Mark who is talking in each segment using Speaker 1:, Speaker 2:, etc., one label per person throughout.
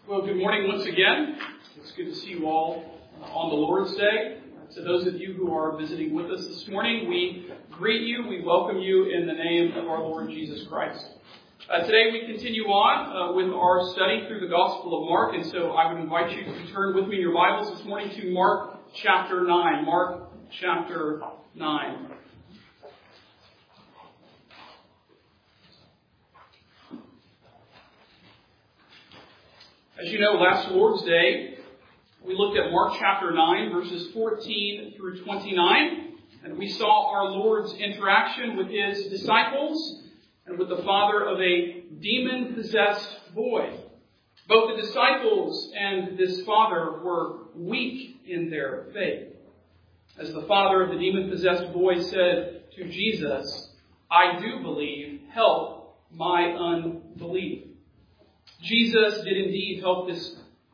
Speaker 1: Well, good morning once again. It's good to see you all on the Lord's Day. To those of you who are visiting with us this morning, we greet you, we welcome you in the name of our Lord Jesus Christ. Today we continue on with our study through the Gospel of Mark, and so I would invite you to turn with me in your Bibles this morning to Mark chapter 9. Mark chapter 9. As you know, last Lord's Day, we looked at Mark chapter 9, verses 14 through 29, and we saw our Lord's interaction with his disciples and with the father of a demon-possessed boy. Both the disciples and this father were weak in their faith. As the father of the demon-possessed boy said to Jesus, "I do believe, help my unbelief." Jesus did indeed help his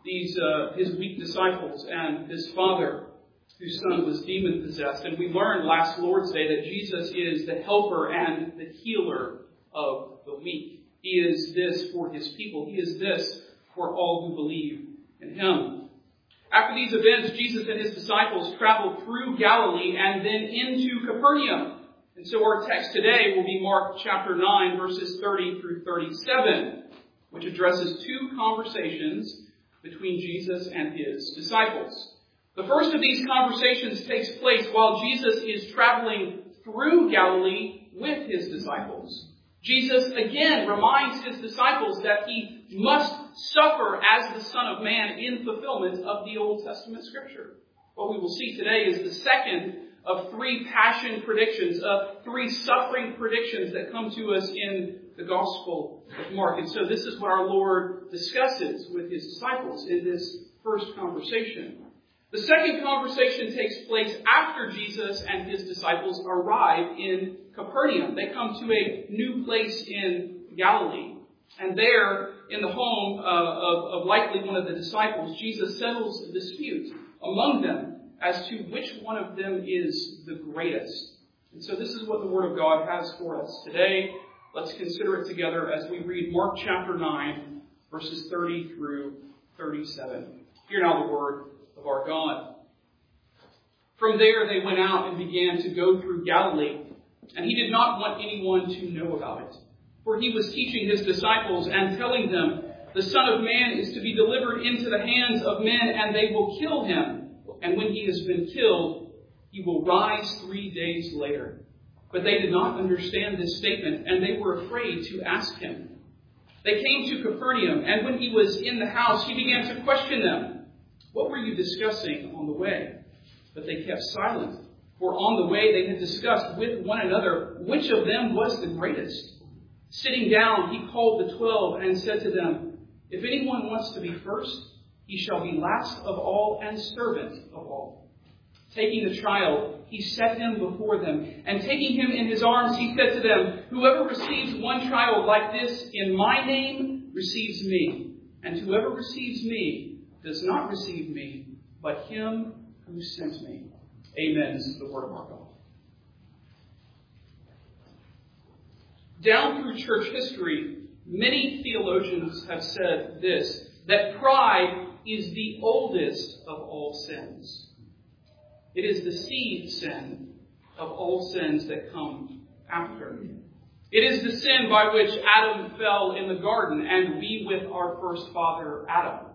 Speaker 1: weak disciples and his father, whose son was demon-possessed. And we learned last Lord's Day that Jesus is the helper and the healer of the weak. He is this for his people. He is this for all who believe in him. After these events, Jesus and his disciples traveled through Galilee and then into Capernaum. And so our text today will be Mark chapter 9, verses 30 through 37. Which addresses two conversations between Jesus and his disciples. The first of these conversations takes place while Jesus is traveling through Galilee with his disciples. Jesus again reminds his disciples that he must suffer as the Son of Man in fulfillment of the Old Testament Scripture. What we will see today is the second of three passion predictions, of three suffering predictions that come to us in the Gospel of Mark. And so this is what our Lord discusses with his disciples in this first conversation. The second conversation takes place after Jesus and his disciples arrive in Capernaum. They come to a new place in Galilee. And there, in the home of likely one of the disciples, Jesus settles a dispute among them as to which one of them is the greatest. And so this is what the Word of God has for us today. Let's consider it together as we read Mark chapter 9, verses 30 through 37. Hear now the word of our God. From there they went out and began to go through Galilee, and he did not want anyone to know about it. For he was teaching his disciples and telling them, "The Son of Man is to be delivered into the hands of men, and they will kill him. And when he has been killed, he will rise 3 days later." But they did not understand this statement, and they were afraid to ask him. They came to Capernaum, and when he was in the house, he began to question them. "What were you discussing on the way?" But they kept silent, for on the way they had discussed with one another which of them was the greatest. Sitting down, he called the 12 and said to them, "If anyone wants to be first, he shall be last of all and servant of all." Taking the child, he set him before them, and taking him in his arms, he said to them, "Whoever receives one child like this in my name receives me, and whoever receives me does not receive me, but him who sent me." Amen. This is the word of our God. Down through church history, many theologians have said this, that pride is the oldest of all sins. It is the seed sin of all sins that come after. It is the sin by which Adam fell in the garden, and we with our first father, Adam.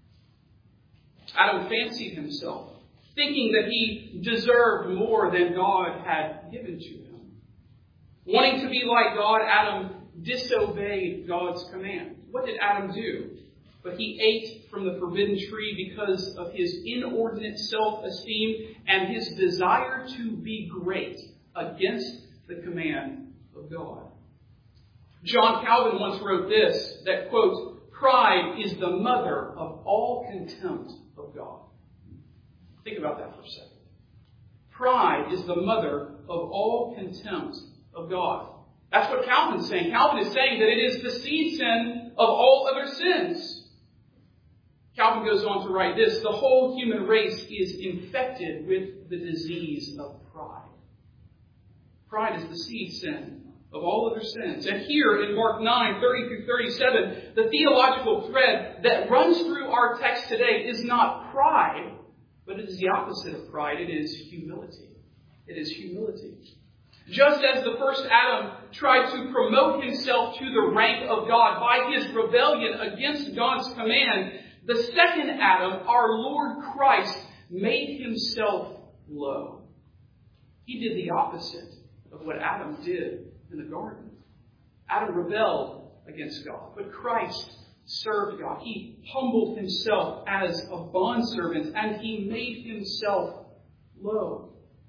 Speaker 1: Adam fancied himself, thinking that he deserved more than God had given to him. Wanting to be like God, Adam disobeyed God's command. What did Adam do? But he ate from the forbidden tree because of his inordinate self-esteem and his desire to be great against the command of God. John Calvin once wrote this, that, quote, "Pride is the mother of all contempt of God." Think about that for a second. Pride is the mother of all contempt of God. That's what Calvin's saying. Calvin is saying that it is the seed sin of all other sins. Calvin goes on to write this, "The whole human race is infected with the disease of pride." Pride is the seed sin of all other sins. And here in Mark 9, 30 through 37, the theological thread that runs through our text today is not pride, but it is the opposite of pride. It is humility. It is humility. Just as the first Adam tried to promote himself to the rank of God by his rebellion against God's command, the second Adam, our Lord Christ, made himself low. He did the opposite of what Adam did in the garden. Adam rebelled against God, but Christ served God. He humbled himself as a bondservant, and he made himself low.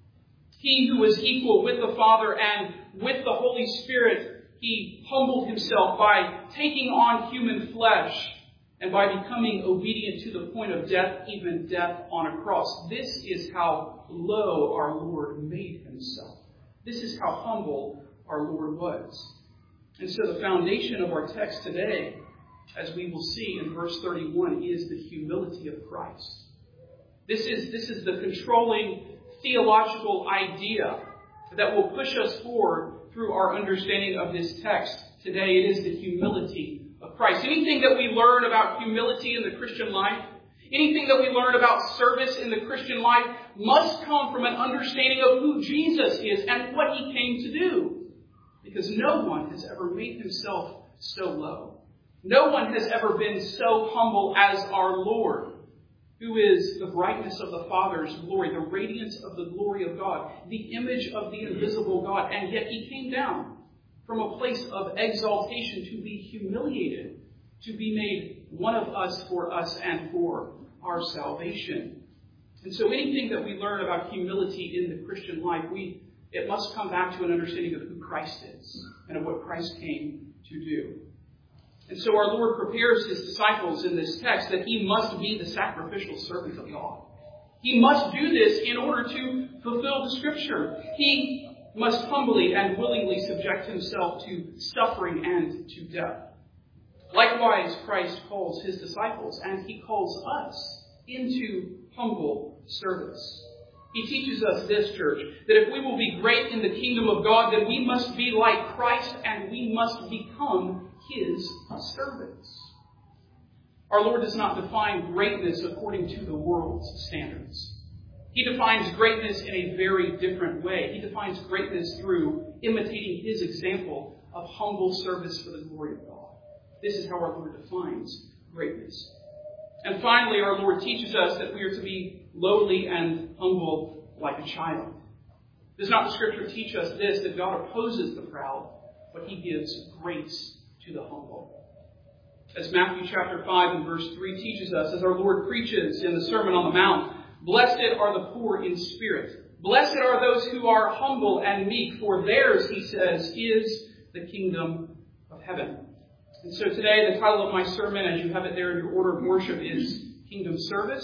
Speaker 1: He who was equal with the Father and with the Holy Spirit, he humbled himself by taking on human flesh and by becoming obedient to the point of death, even death on a cross. This is how low our Lord made himself. This is how humble our Lord was. And so the foundation of our text today, as we will see in verse 31, is the humility of Christ. This is the controlling theological idea that will push us forward through our understanding of this text today. It is the humility of Christ. Anything that we learn about humility in the Christian life, anything that we learn about service in the Christian life, must come from an understanding of who Jesus is and what he came to do. Because no one has ever made himself so low. No one has ever been so humble as our Lord, who is the brightness of the Father's glory, the radiance of the glory of God, the image of the invisible God. And yet he came down from a place of exaltation to be humiliated, to be made one of us for us and for our salvation. And so anything that we learn about humility in the Christian life, it must come back to an understanding of who Christ is and of what Christ came to do. And so our Lord prepares his disciples in this text that he must be the sacrificial servant of God. He must do this in order to fulfill the Scripture. He must humbly and willingly subject himself to suffering and to death. Likewise, Christ calls his disciples, and he calls us into humble service. He teaches us this, church, that if we will be great in the kingdom of God, then we must be like Christ and we must become his servants. Our Lord does not define greatness according to the world's standards. He defines greatness in a very different way. He defines greatness through imitating his example of humble service for the glory of God. This is how our Lord defines greatness. And finally, our Lord teaches us that we are to be lowly and humble like a child. Does not the Scripture teach us this, that God opposes the proud, but he gives grace to the humble? As Matthew chapter 5 and verse 3 teaches us, as our Lord preaches in the Sermon on the Mount, blessed are the poor in spirit. Blessed are those who are humble and meek, for theirs, he says, is the kingdom of heaven. And so today, the title of my sermon, as you have it there in your order of worship, is Kingdom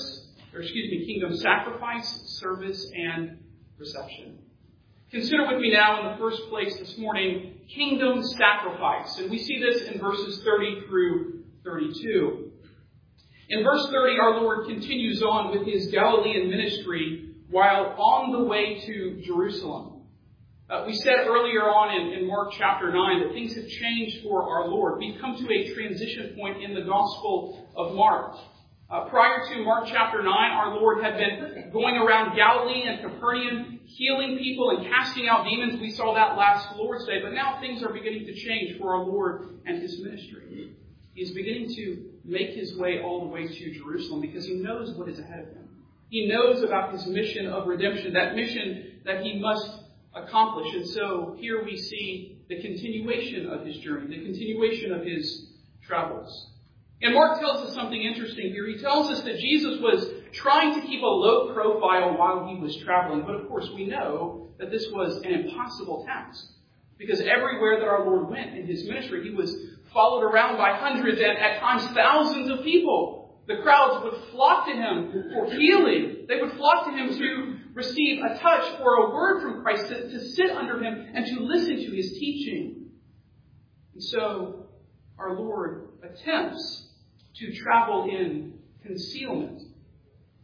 Speaker 1: Sacrifice, Service, and Reception. Consider with me now, in the first place this morning, Kingdom Sacrifice. And we see this in verses 30 through 32. In verse 30, our Lord continues on with his Galilean ministry while on the way to Jerusalem. We said earlier on in Mark chapter 9 that things have changed for our Lord. We've come to a transition point in the Gospel of Mark. Prior to Mark chapter 9, our Lord had been going around Galilee and Capernaum, healing people and casting out demons. We saw that last Lord's Day. But now things are beginning to change for our Lord and his ministry. He's beginning to make his way all the way to Jerusalem because he knows what is ahead of him. He knows about his mission of redemption, that mission that he must accomplish. And so here we see the continuation of his journey, the continuation of his travels. And Mark tells us something interesting here. He tells us that Jesus was trying to keep a low profile while he was traveling. But of course we know that this was an impossible task. Because everywhere that our Lord went in his ministry, he was followed around by hundreds and at times thousands of people. The crowds would flock to him for healing. They would flock to him to receive a touch or a word from Christ, to sit under him and to listen to his teaching. And so our Lord attempts to travel in concealment.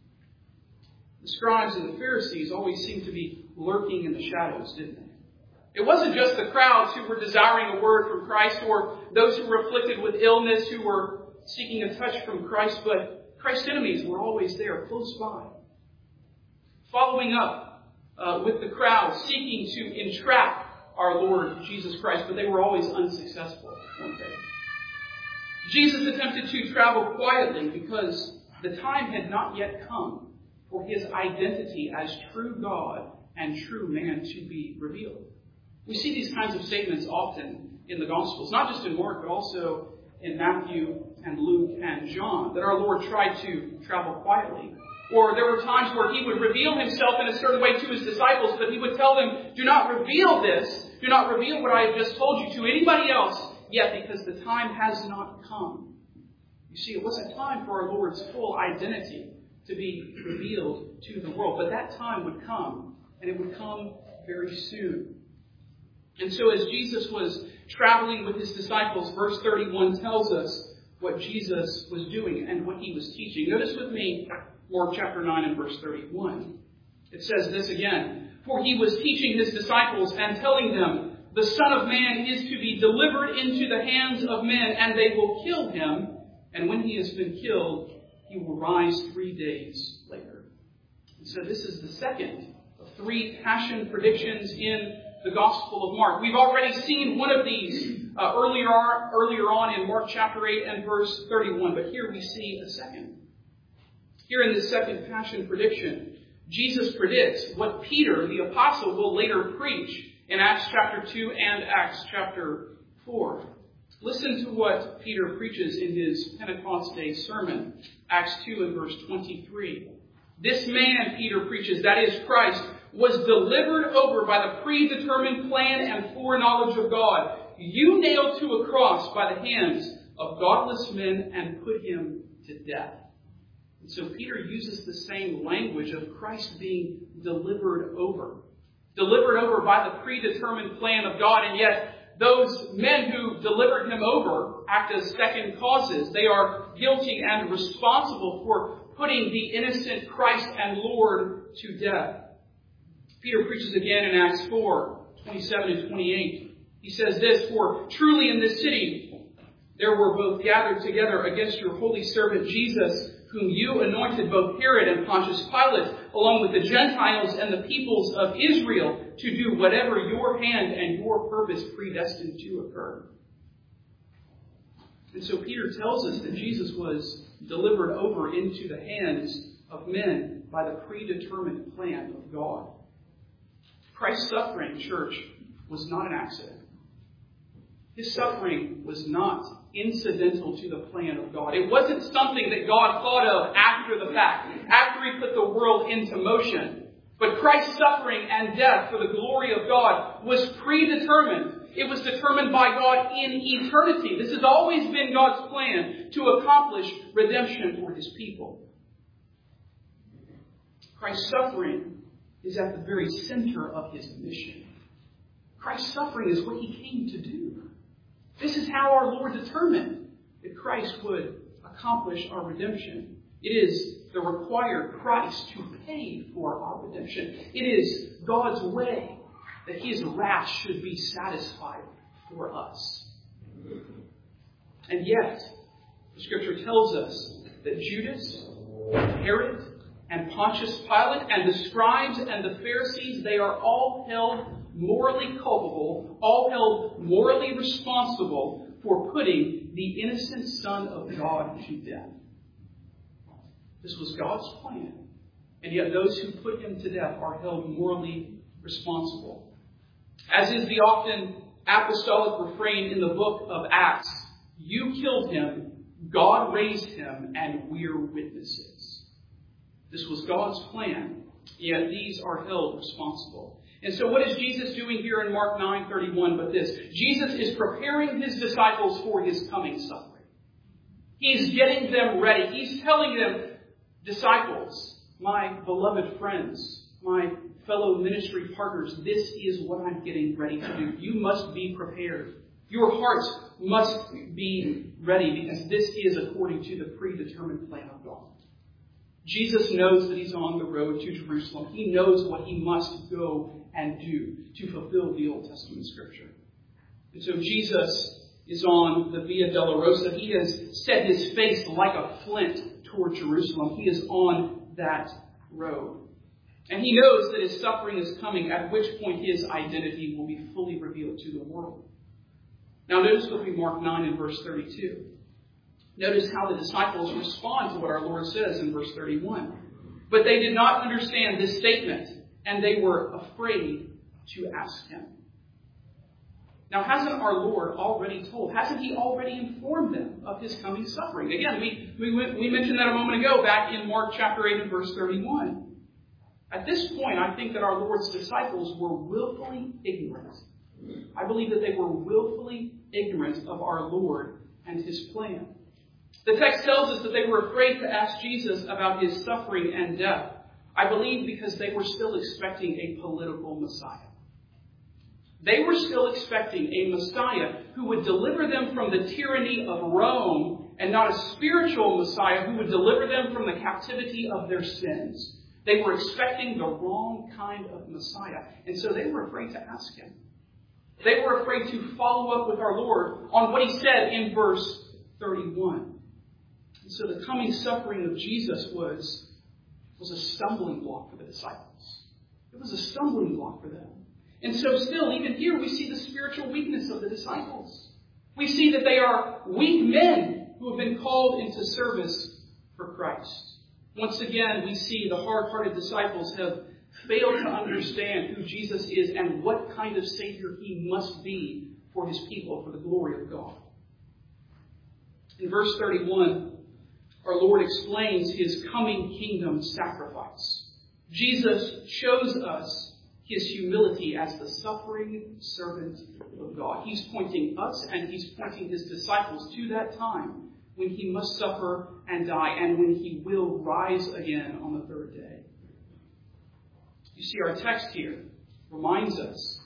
Speaker 1: The scribes and the Pharisees always seemed to be lurking in the shadows, didn't they? It wasn't just the crowds who were desiring a word from Christ or those who were afflicted with illness who were seeking a touch from Christ, but Christ's enemies were always there, close by, following up with the crowd, seeking to entrap our Lord Jesus Christ, but they were always unsuccessful, weren't they? Jesus attempted to travel quietly because the time had not yet come for his identity as true God and true man to be revealed. We see these kinds of statements often in the Gospels, not just in Mark, but also in Matthew and Luke and John, that our Lord tried to travel quietly. Or there were times where he would reveal himself in a certain way to his disciples, but he would tell them, do not reveal this, do not reveal what I have just told you to anybody else yet, because the time has not come. You see, it wasn't time for our Lord's full identity to be revealed to the world, but that time would come, and it would come very soon. And so as Jesus was traveling with his disciples, verse 31 tells us what Jesus was doing and what he was teaching. Notice with me Mark chapter 9 and verse 31. It says this again. For he was teaching his disciples and telling them, the Son of Man is to be delivered into the hands of men, and they will kill him. And when he has been killed, he will rise 3 days later. And so this is the second of 3 passion predictions in the Gospel of Mark. We've already seen one of these earlier on in Mark chapter 8 and verse 31, but here we see a second. Here in this second passion prediction, Jesus predicts what Peter, the apostle, will later preach in Acts chapter 2 and Acts chapter 4. Listen to what Peter preaches in his Pentecost Day sermon, Acts 2 and verse 23. This man, Peter preaches, that is Christ, was delivered over by the predetermined plan and foreknowledge of God. You nailed to a cross by the hands of godless men and put him to death. And so Peter uses the same language of Christ being delivered over. Delivered over by the predetermined plan of God, and yet those men who delivered him over act as second causes. They are guilty and responsible for putting the innocent Christ and Lord to death. Peter preaches again in Acts 4, 27 and 28. He says this, for truly in this city there were both gathered together against your holy servant Jesus, whom you anointed, both Herod and Pontius Pilate, along with the Gentiles and the peoples of Israel, to do whatever your hand and your purpose predestined to occur. And so Peter tells us that Jesus was delivered over into the hands of men by the predetermined plan of God. Christ's suffering, church, was not an accident. His suffering was not incidental to the plan of God. It wasn't something that God thought of after the fact, after he put the world into motion. But Christ's suffering and death for the glory of God was predetermined. It was determined by God in eternity. This has always been God's plan to accomplish redemption for his people. Christ's suffering is at the very center of his mission. Christ's suffering is what he came to do. This is how our Lord determined that Christ would accomplish our redemption. It is the required price to pay for our redemption. It is God's way that his wrath should be satisfied for us. And yet, the Scripture tells us that Judas, Herod, and Pontius Pilate, and the scribes and the Pharisees, they are all held morally culpable, all held morally responsible for putting the innocent Son of God to death. This was God's plan. And yet those who put him to death are held morally responsible. As is the often apostolic refrain in the book of Acts, you killed him, God raised him, and we're witnesses. This was God's plan, yet these are held responsible. And so what is Jesus doing here in Mark 9:31 but this? Jesus is preparing his disciples for his coming suffering. He's getting them ready. He's telling them, disciples, my beloved friends, my fellow ministry partners, this is what I'm getting ready to do. You must be prepared. Your hearts must be ready because this is according to the predetermined plan of God. Jesus knows that he's on the road to Jerusalem. He knows what he must go and do to fulfill the Old Testament Scripture. And so Jesus is on the Via Dolorosa. He has set his face like a flint toward Jerusalem. He is on that road. And he knows that his suffering is coming, at which point his identity will be fully revealed to the world. Now notice with me Mark 9 and verse 32. Notice how the disciples respond to what our Lord says in verse 31. But they did not understand this statement, and they were afraid to ask him. Now, hasn't our Lord already told, hasn't he already informed them of his coming suffering? Again, we mentioned that a moment ago back in Mark chapter 8 and verse 31. At this point, I think that our Lord's disciples were willfully ignorant. I believe that they were willfully ignorant of our Lord and his plan. The text tells us that they were afraid to ask Jesus about his suffering and death. I believe because they were still expecting a political Messiah. They were still expecting a Messiah who would deliver them from the tyranny of Rome, and not a spiritual Messiah who would deliver them from the captivity of their sins. They were expecting the wrong kind of Messiah, and so they were afraid to ask him. They were afraid to follow up with our Lord on what he said in verse 31. And so the coming suffering of Jesus was a stumbling block for the disciples. It was a stumbling block for them. And so still, even here, we see the spiritual weakness of the disciples. We see that they are weak men who have been called into service for Christ. Once again, we see the hard-hearted disciples have failed to understand who Jesus is and what kind of Savior he must be for his people, for the glory of God. In verse 31, our Lord explains his coming kingdom sacrifice. Jesus shows us his humility as the suffering servant of God. He's pointing us and he's pointing his disciples to that time when he must suffer and die and when he will rise again on the third day. You see, our text here reminds us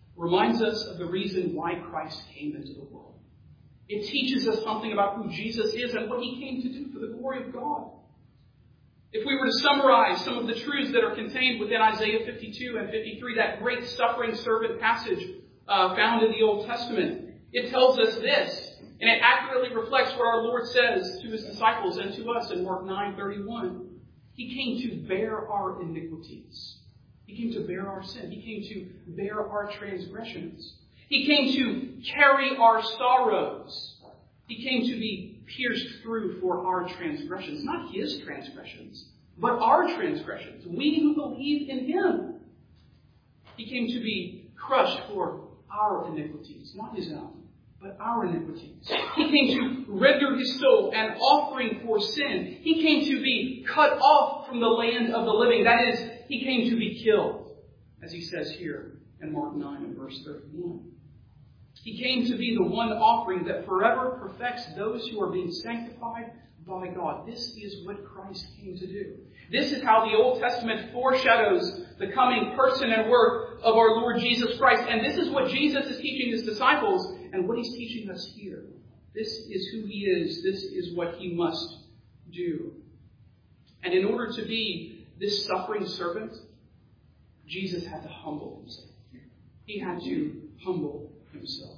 Speaker 1: of the reason why Christ came into the world. It teaches us something about who Jesus is and what he came to do for the glory of God. If we were to summarize some of the truths that are contained within Isaiah 52 and 53, that great suffering servant passage found in the Old Testament, it tells us this, and it accurately reflects what our Lord says to his disciples and to us in Mark 9:31. He came to bear our iniquities. He came to bear our sin. He came to bear our transgressions. He came to carry our sorrows. He came to be pierced through for our transgressions. Not his transgressions, but our transgressions. We who believe in him. He came to be crushed for our iniquities. Not his own, but our iniquities. He came to render his soul an offering for sin. He came to be cut off from the land of the living. That is, he came to be killed, as he says here in Mark 9 and verse 31. He came to be the one offering that forever perfects those who are being sanctified by God. This is what Christ came to do. This is how the Old Testament foreshadows the coming person and work of our Lord Jesus Christ. And this is what Jesus is teaching his disciples and what he's teaching us here. This is who he is. This is what he must do. And in order to be this suffering servant, Jesus had to humble himself. He had to humble himself.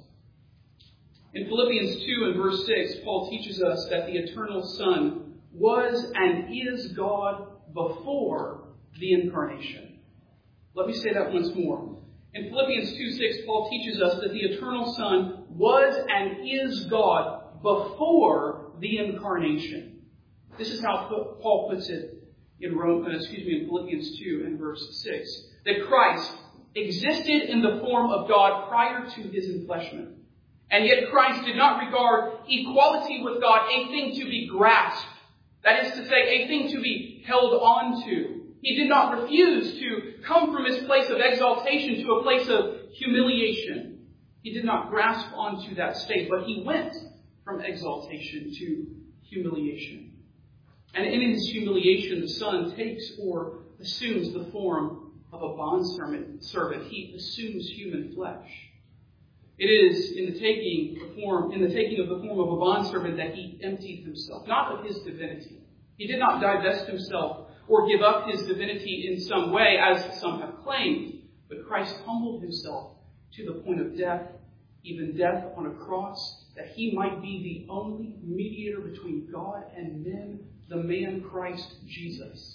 Speaker 1: In Philippians 2 and verse 6, Paul teaches us that the eternal Son was and is God before the incarnation. Let me say that once more. In Philippians 2:6, Paul teaches us that the eternal Son was and is God before the incarnation. This is how Paul puts it in Philippians 2 and verse 6. That Christ existed in the form of God prior to his enfleshment. And yet Christ did not regard equality with God a thing to be grasped. That is to say, a thing to be held on to. He did not refuse to come from his place of exaltation to a place of humiliation. He did not grasp onto that state, but he went from exaltation to humiliation. And in his humiliation, the Son takes or assumes the form of a bondservant. He assumes human flesh. It is in the taking of the form of a bondservant that he emptied himself, not of his divinity. He did not divest himself or give up his divinity in some way, as some have claimed, But Christ humbled himself to the point of death, even death on a cross, that he might be the only mediator between God and men, the man Christ Jesus.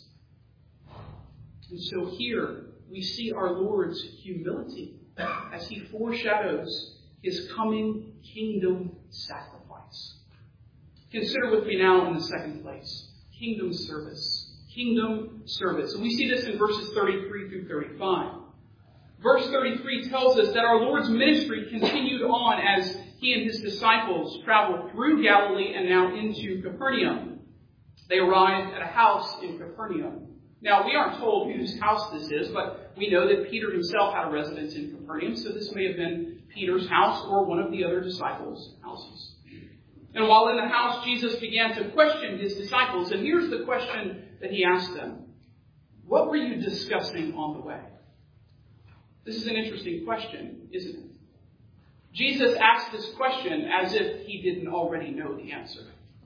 Speaker 1: And so here we see our Lord's humility as he foreshadows his coming kingdom sacrifice. Consider with me now in the second place, kingdom service. Kingdom service. And we see this in verses 33 through 35. Verse 33 tells us that our Lord's ministry continued on as he and his disciples traveled through Galilee and now into Capernaum. They arrived at a house in Capernaum. Now, we aren't told whose house this is, but we know that Peter himself had a residence in Capernaum, so this may have been Peter's house or one of the other disciples' houses. And while in the house, Jesus began to question his disciples, and here's the question that he asked them. What were you discussing on the way? This is an interesting question, isn't it? Jesus asked this question as if he didn't already know the answer.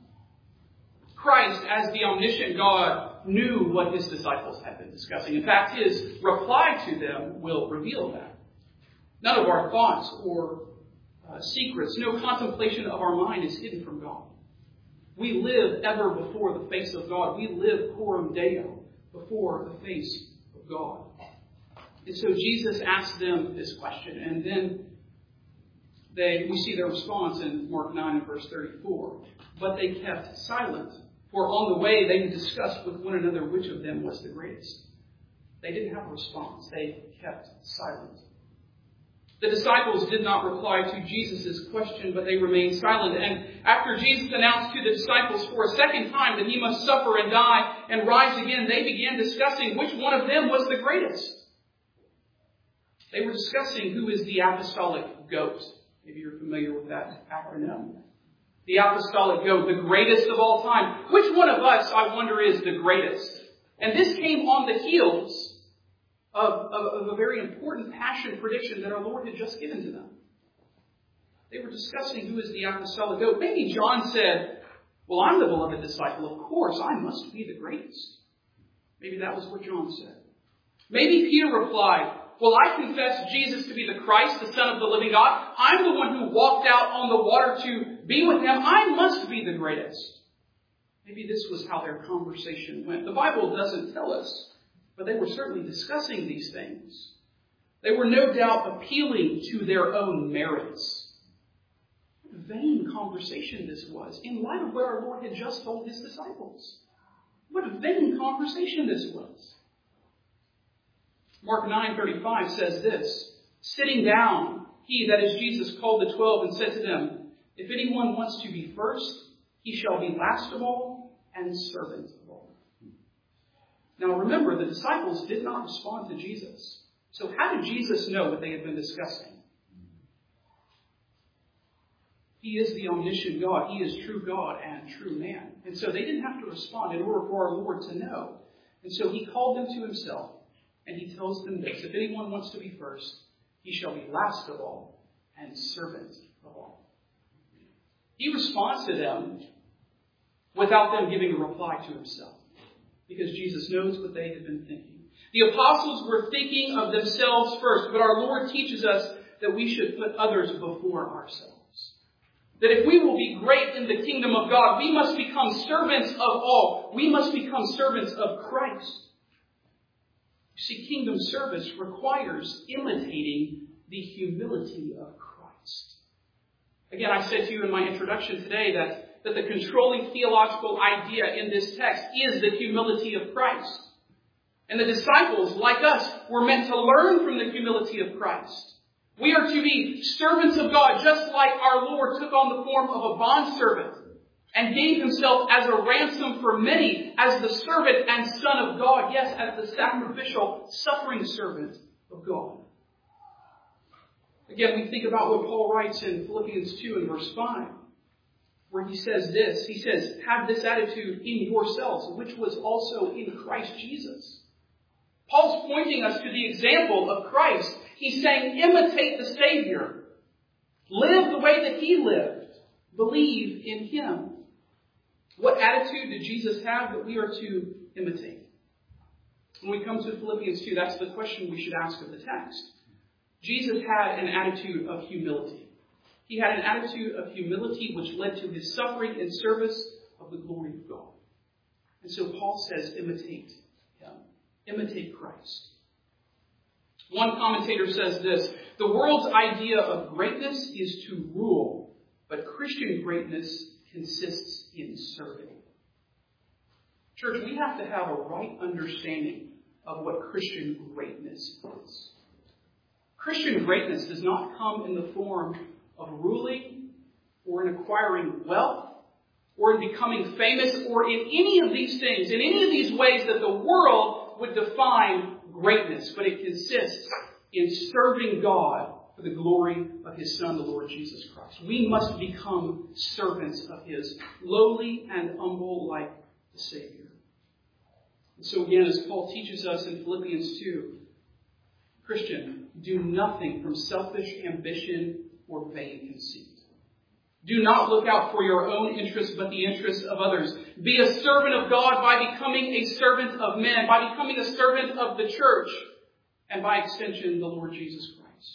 Speaker 1: Christ, as the omniscient God, knew what his disciples had been discussing. In fact, his reply to them will reveal that. None of our thoughts or secrets, no contemplation of our mind is hidden from God. We live ever before the face of God. We live coram Deo, before the face of God. And so Jesus asked them this question, and then we see their response in Mark 9 and verse 34. But they kept silent, for on the way they had discussed with one another which of them was the greatest. They didn't have a response. They kept silent. The disciples did not reply to Jesus' question, but they remained silent. And after Jesus announced to the disciples for a second time that he must suffer and die and rise again, they began discussing which one of them was the greatest. They were discussing who is the apostolic goat. Maybe you're familiar with that acronym. The apostolic goat, the greatest of all time. Which one of us, I wonder, is the greatest? And this came on the heels of a very important passion prediction that our Lord had just given to them. They were discussing who is the apostolic goat. Maybe John said, well, I'm the beloved disciple. Of course, I must be the greatest. Maybe that was what John said. Maybe Peter replied, well, I confess Jesus to be the Christ, the Son of the living God. I'm the one who walked out on the water to be with him. I must be the greatest. Maybe this was how their conversation went. The Bible doesn't tell us. But they were certainly discussing these things. They were no doubt appealing to their own merits. What a vain conversation this was, in light of what our Lord had just told his disciples. What a vain conversation this was. Mark 9:35 says this, sitting down, he, that is Jesus, called the 12 and said to them, if anyone wants to be first, he shall be last of all and servant of all. Now remember, the disciples did not respond to Jesus. So how did Jesus know what they had been discussing? He is the omniscient God. He is true God and true man. And so they didn't have to respond in order for our Lord to know. And so he called them to himself, and he tells them this, if anyone wants to be first, he shall be last of all and servant of all. He responds to them without them giving a reply to himself. Because Jesus knows what they had been thinking. The apostles were thinking of themselves first, but our Lord teaches us that we should put others before ourselves. That if we will be great in the kingdom of God, we must become servants of all. We must become servants of Christ. You see, kingdom service requires imitating the humility of Christ. Again, I said to you in my introduction today that the controlling theological idea in this text is the humility of Christ. And the disciples, like us, were meant to learn from the humility of Christ. We are to be servants of God, just like our Lord took on the form of a bondservant and gave himself as a ransom for many, as the servant and Son of God, yes, as the sacrificial, suffering servant of God. Again, we think about what Paul writes in Philippians 2 and verse 5. Where he says this, he says, have this attitude in yourselves, which was also in Christ Jesus. Paul's pointing us to the example of Christ. He's saying, imitate the Savior. Live the way that he lived. Believe in him. What attitude did Jesus have that we are to imitate? When we come to Philippians 2, that's the question we should ask of the text. Jesus had an attitude of humility. He had an attitude of humility which led to his suffering in service of the glory of God. And so Paul says, imitate him. Imitate Christ. One commentator says this: the world's idea of greatness is to rule, but Christian greatness consists in serving. Church, we have to have a right understanding of what Christian greatness is. Christian greatness does not come in the form of ruling or in acquiring wealth or in becoming famous or in any of these things, in any of these ways that the world would define greatness, but it consists in serving God for the glory of his Son, the Lord Jesus Christ. We must become servants of his, lowly and humble like the Savior. And so again, as Paul teaches us in Philippians 2, Christian, do nothing from selfish ambition or vain conceit. Do not look out for your own interests, but the interests of others. Be a servant of God by becoming a servant of men, by becoming a servant of the church, and by extension, the Lord Jesus Christ.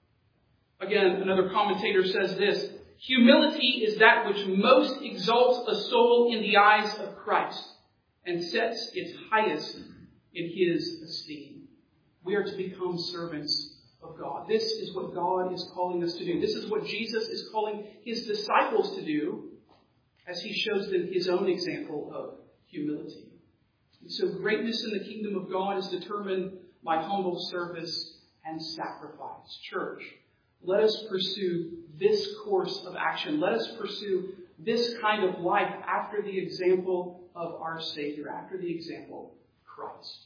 Speaker 1: Again, another commentator says this: humility is that which most exalts a soul in the eyes of Christ and sets its highest in his esteem. We are to become servants of God. This is what God is calling us to do. This is what Jesus is calling his disciples to do as he shows them his own example of humility. And so greatness in the kingdom of God is determined by humble service and sacrifice. Church, let us pursue this course of action. Let us pursue this kind of life after the example of our Savior, after the example of Christ.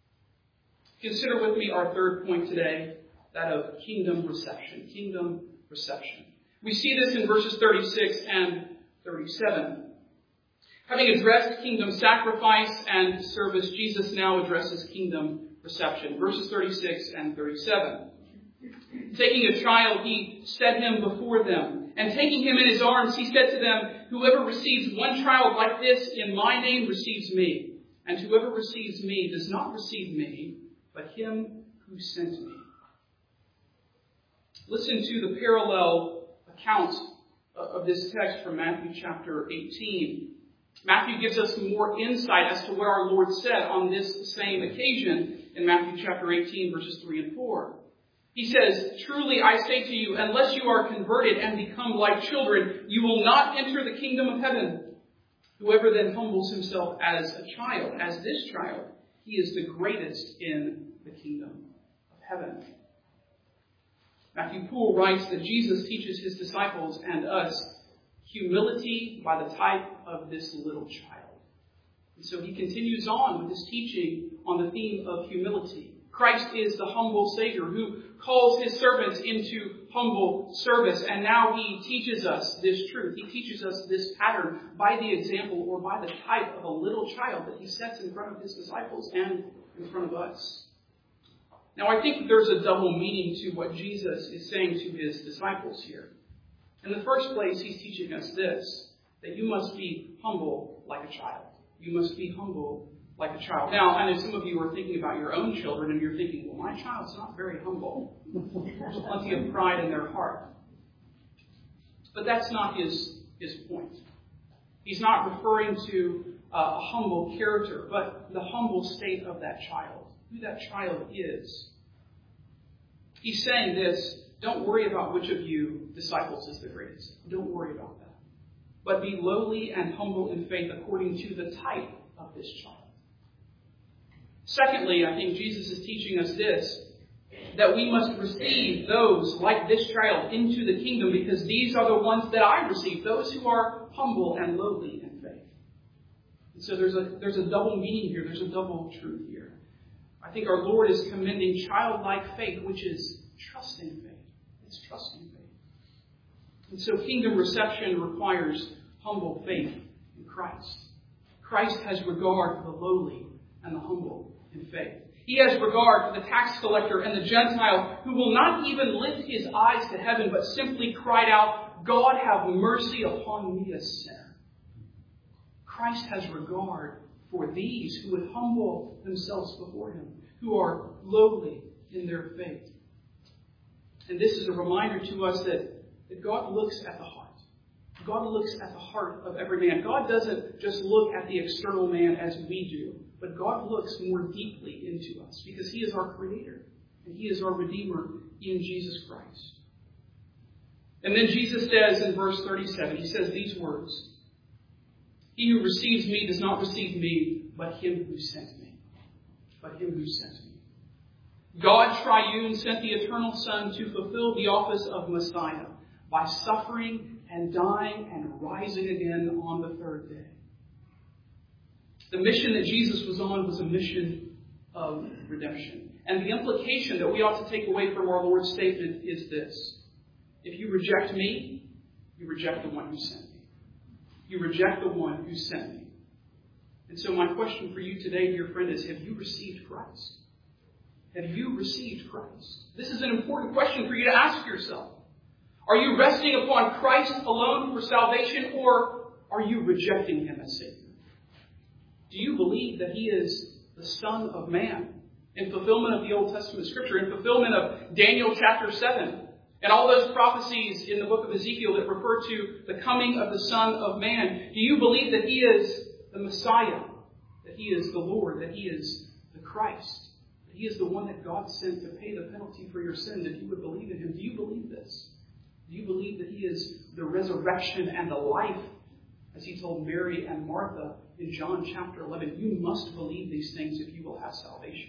Speaker 1: Consider with me our third point today, that of kingdom reception. Kingdom reception. We see this in verses 36 and 37. Having addressed kingdom sacrifice and service, Jesus now addresses kingdom reception. Verses 36 and 37. Taking a child, he set him before them. And taking him in his arms, he said to them, whoever receives one child like this in my name receives me. And whoever receives me does not receive me, but him who sent me. Listen to the parallel account of this text from Matthew chapter 18. Matthew gives us more insight as to what our Lord said on this same occasion in Matthew chapter 18, verses 3 and 4. He says, truly I say to you, unless you are converted and become like children, you will not enter the kingdom of heaven. Whoever then humbles himself as a child, as this child, he is the greatest in the kingdom of heaven. Matthew Poole writes that Jesus teaches his disciples and us humility by the type of this little child. And so he continues on with his teaching on the theme of humility. Christ is the humble Savior who calls his servants into humble service. And now he teaches us this truth. He teaches us this pattern by the example or by the type of a little child that he sets in front of his disciples and in front of us. Now, I think there's a double meaning to what Jesus is saying to his disciples here. In the first place, he's teaching us this, that you must be humble like a child. You must be humble like a child. Now, I know some of you are thinking about your own children, and you're thinking, well, my child's not very humble. There's plenty of pride in their heart. But that's not his point. He's not referring to a humble character, but the humble state of that child, who that child is. He's saying this: don't worry about which of you disciples is the greatest. Don't worry about that. But be lowly and humble in faith according to the type of this child. Secondly, I think Jesus is teaching us this, that we must receive those like this child into the kingdom, because these are the ones that I receive, those who are humble and lowly in faith. And so there's a double meaning here. There's a double truth here. I think our Lord is commending childlike faith, which is trusting faith. It's trusting faith. And so kingdom reception requires humble faith in Christ. Christ has regard for the lowly and the humble in faith. He has regard for the tax collector and the Gentile who will not even lift his eyes to heaven, but simply cried out, God, have mercy upon me, a sinner. Christ has regard for these who would humble themselves before him, who are lowly in their faith. And this is a reminder to us that God looks at the heart. God looks at the heart of every man. God doesn't just look at the external man as we do, but God looks more deeply into us because he is our Creator and he is our Redeemer in Jesus Christ. And then Jesus says in verse 37, he says these words, "He who receives me does not receive me, but him who sent me." But him who sent me. God triune sent the eternal Son to fulfill the office of Messiah by suffering and dying and rising again on the third day. The mission that Jesus was on was a mission of redemption. And the implication that we ought to take away from our Lord's statement is this: if you reject me, you reject the one who sent me. You reject the one who sent me. And so my question for you today, dear friend, is have you received Christ? Have you received Christ? This is an important question for you to ask yourself. Are you resting upon Christ alone for salvation, or are you rejecting him as Savior? Do you believe that he is the Son of Man in fulfillment of the Old Testament Scripture, in fulfillment of Daniel chapter 7, and all those prophecies in the book of Ezekiel that refer to the coming of the Son of Man? Do you believe that he is the Messiah, that he is the Lord, that he is the Christ, that he is the one that God sent to pay the penalty for your sin, that you would believe in him? Do you believe this? Do you believe that he is the resurrection and the life, as he told Mary and Martha in John chapter 11? You must believe these things if you will have salvation.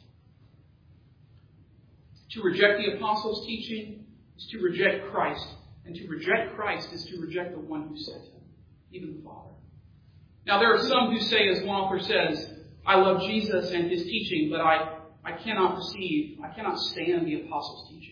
Speaker 1: To reject the apostles' teaching is to reject Christ. And to reject Christ is to reject the one who sent him, even the Father. Now, there are some who say, as one author says, I love Jesus and his teaching, but I cannot stand the apostles' teaching.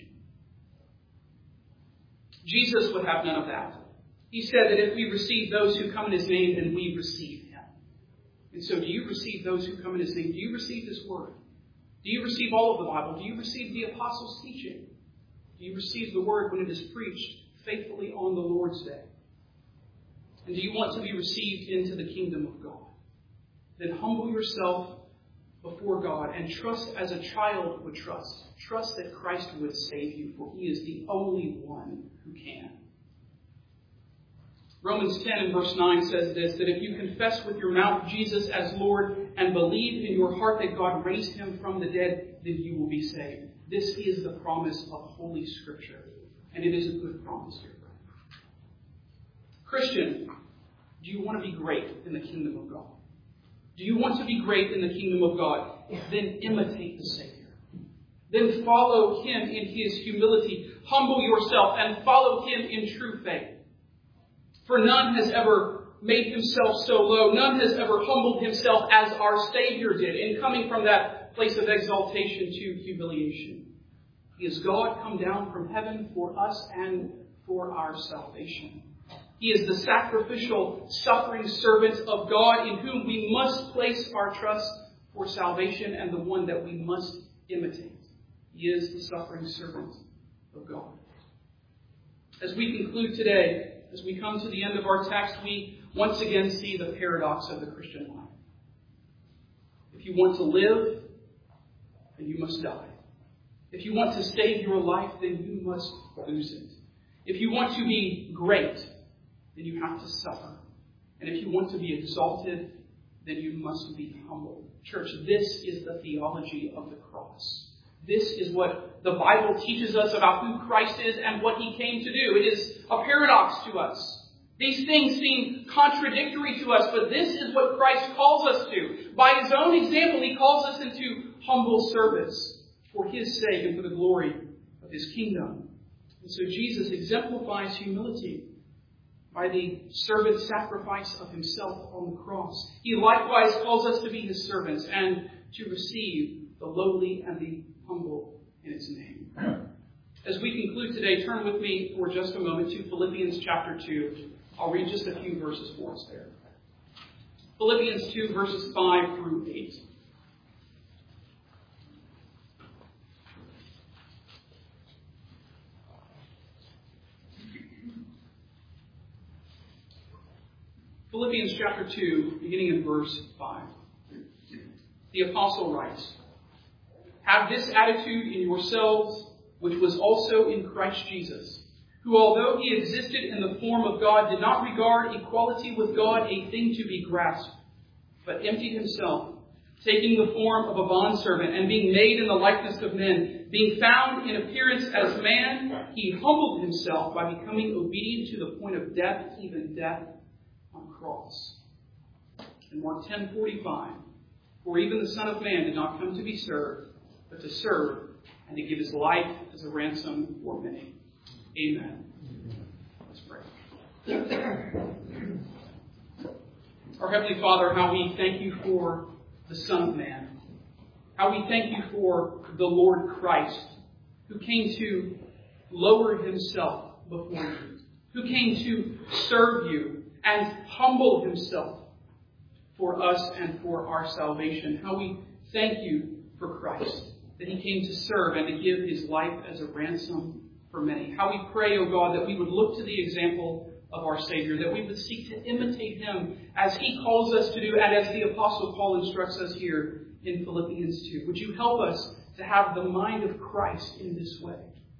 Speaker 1: Jesus would have none of that. He said that if we receive those who come in his name, then we receive him. And so do you receive those who come in his name? Do you receive his word? Do you receive all of the Bible? Do you receive the apostles' teaching? Do you receive the word when it is preached faithfully on the Lord's day? And do you want to be received into the kingdom of God? Then humble yourself before God and trust as a child would trust. Trust that Christ would save you, for he is the only one who can. Romans 10 and verse 9 says this, that if you confess with your mouth Jesus as Lord and believe in your heart that God raised him from the dead, then you will be saved. This is the promise of Holy Scripture, and it is a good promise, dear friend. Christian, do you want to be great in the kingdom of God? Do you want to be great in the kingdom of God? Then imitate the Savior. Then follow him in his humility. Humble yourself and follow him in true faith. For none has ever made himself so low. None has ever humbled himself as our Savior did in coming from that place of exaltation to humiliation. He is God come down from heaven for us and for our salvation. He is the sacrificial, suffering servant of God in whom we must place our trust for salvation and the one that we must imitate. He is the suffering servant of God. As we conclude today, as we come to the end of our text, we once again see the paradox of the Christian life. If you want to live, then you must die. If you want to save your life, then you must lose it. If you want to be great, then you have to suffer. And if you want to be exalted, then you must be humble. Church, this is the theology of the cross. This is what the Bible teaches us about who Christ is and what he came to do. It is a paradox to us. These things seem contradictory to us, but this is what Christ calls us to. By his own example, he calls us into humble service for his sake and for the glory of his kingdom. And so Jesus exemplifies humility by the servant sacrifice of himself on the cross. He likewise calls us to be his servants and to receive the lowly and the humble in his name. As we conclude today, turn with me for just a moment to Philippians chapter 2. I'll read just a few verses for us there. Philippians 2, verses 5 through 8. Philippians chapter 2, beginning in verse 5. The apostle writes, "Have this attitude in yourselves, which was also in Christ Jesus, who, although he existed in the form of God, did not regard equality with God a thing to be grasped, but emptied himself, taking the form of a bondservant, and being made in the likeness of men, being found in appearance as man, he humbled himself by becoming obedient to the point of death, even death on a cross." In Mark 10:45, "For even the Son of Man did not come to be served, but to serve, and to give his life as a ransom for many." Amen. Let's pray. Our Heavenly Father, how we thank you for the Son of Man. How we thank you for the Lord Christ, who came to lower himself before you, who came to serve you and humble himself for us and for our salvation. How we thank you for Christ, that he came to serve and to give his life as a ransom for many. How we pray, O God, that we would look to the example of our Savior, that we would seek to imitate him as he calls us to do, and as the Apostle Paul instructs us here in Philippians 2. Would you help us to have the mind of Christ in this way?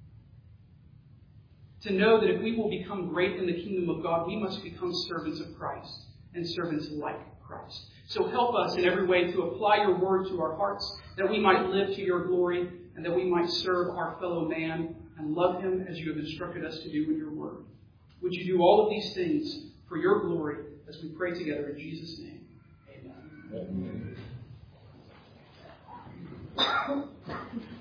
Speaker 1: To know that if we will become great in the kingdom of God, we must become servants of Christ and servants like Christ. So help us in every way to apply your word to our hearts, that we might live to your glory, and that we might serve our fellow man and love him as you have instructed us to do in your word. Would you do all of these things for your glory as we pray together in Jesus' name? Amen.